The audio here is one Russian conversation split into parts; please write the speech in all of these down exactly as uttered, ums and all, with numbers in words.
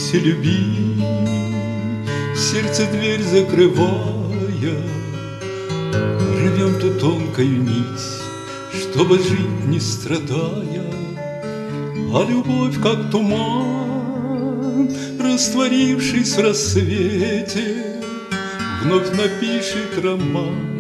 и любить, в сердце дверь закрывая, рвем ту тонкую нить, чтобы жить не страдая. А любовь, как туман, растворившись в рассвете, вновь напишет роман,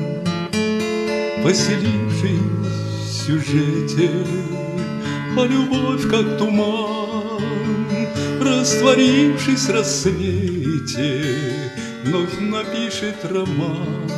поселившись в сюжете. А любовь, как туман, растворившись в рассвете, вновь напишет роман,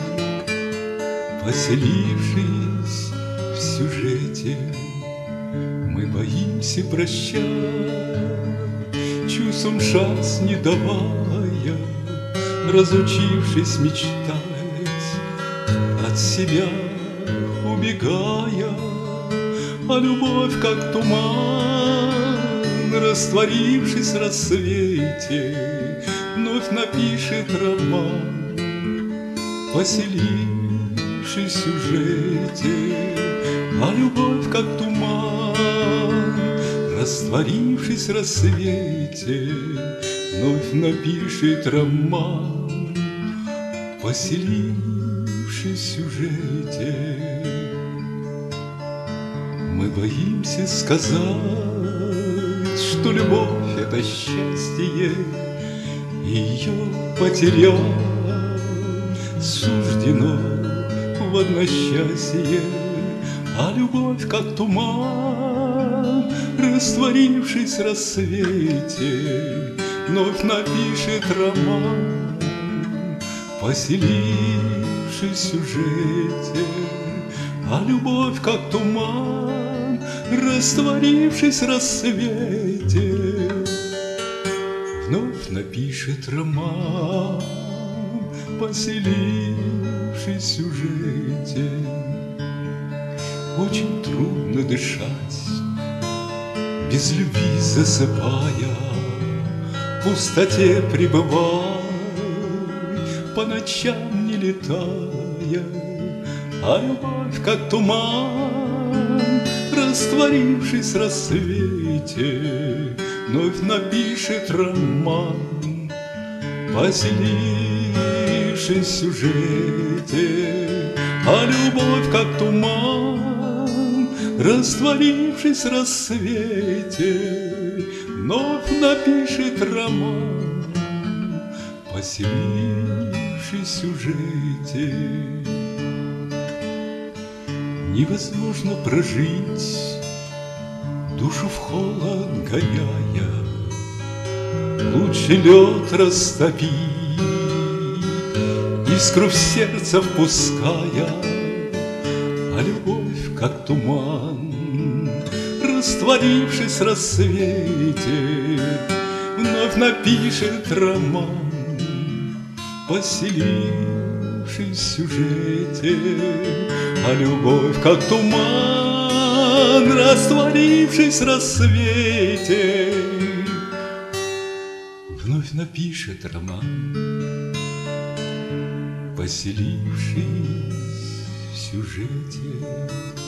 поселившись в сюжете. Мы боимся прощать, чувствам шанс не давая, разучившись мечтать, от себя убегая. А любовь, как туман, растворившись в рассвете, вновь напишет роман, поселившись в сюжете. А любовь, как туман, растворившись в рассвете, вновь напишет роман, поселившись в сюжете. Мы боимся сказать, что любовь — это счастье, и ее потерять суждено в одночасье. А любовь, как туман, растворившись в рассвете, вновь напишет роман, поселившись в сюжете. А любовь, как туман, растворившись в рассвете, вновь напишет роман, поселившись в сюжете. Очень трудно дышать, без любви засыпая, в пустоте пребывая, по ночам не летая. А любовь, как туман, растворившись в рассвете, вновь напишет роман, поселившись в сюжете. А любовь, как туман, растворившись в рассвете, вновь напишет роман, поселившись в сюжете. Невозможно прожить, душу в холод гоняя, лучше лед растопить, искру в сердце впуская. А любовь, как туман, растворившись в рассвете, вновь напишет роман, поселившись в сюжете. А любовь, как туман, растворившись в рассвете, вновь напишет роман, поселившись в сюжете.